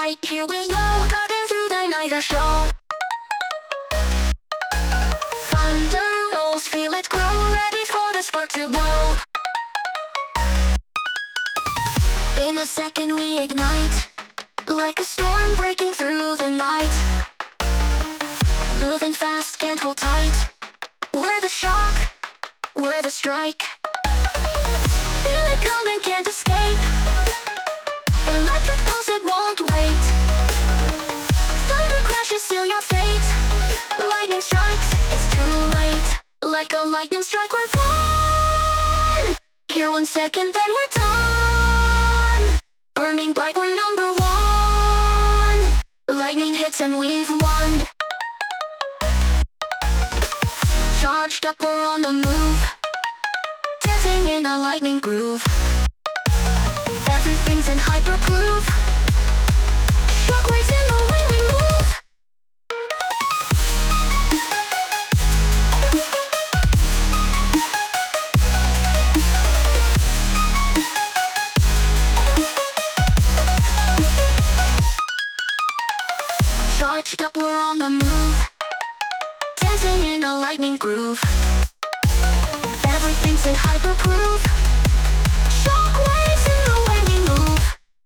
right, here we go, cutting through the night or show. Thunder rolls, feel it grow, ready for the spark to blow. In a second we ignite, like a storm breaking through the night. Moving fast, can't hold tight. We're the shock, we're the strike. Feel it coming, can't escape. Electric pulse, it won't wait. Thunder crashes, seal your fate. Lightning strikes, it's too late. Like a lightning strike, we're gone. Here 1 second, then we're done. Burning bright, we're number one. Lightning hits and we've won. Charged up, we're on the move, dancing in a lightning groove. Everything's in hypergroove. Shockwaves in the way we move. Charged up, we're on the move, dancing in a lightning groove. Everything's in hypergroove. Shockwaves in the way we move.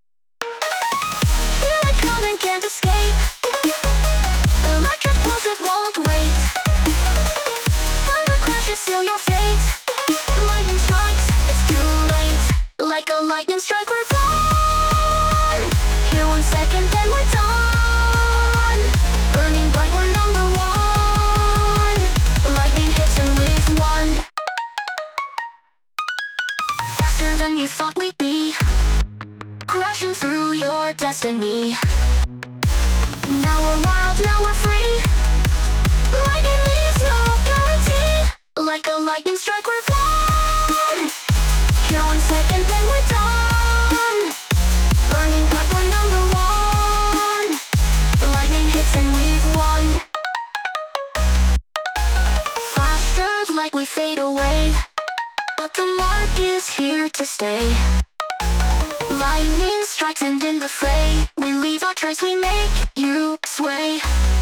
Feel it coming, can't escape. Electric pulse, it won't wait. Thunder crashes, seal your fate. Lightning strikes, it's too late. Like a lightning strike, we're gone. Here 1 second, then we're done. Burning bright, we're number one. Lightning hits and we've won. Faster than you thought we'd be, crashing through your destiny. Now we're wild, now we're free. Lightning leaves no guarantee. Like a lightning strike, we're gone. Here 1 second, then we're done. Burning bright, we're number one. Lightning hits and we've won. Faster, like we fade away, but the mark is here to stay. Lightning strikes and in the fray, we leave our trace, we make you sway.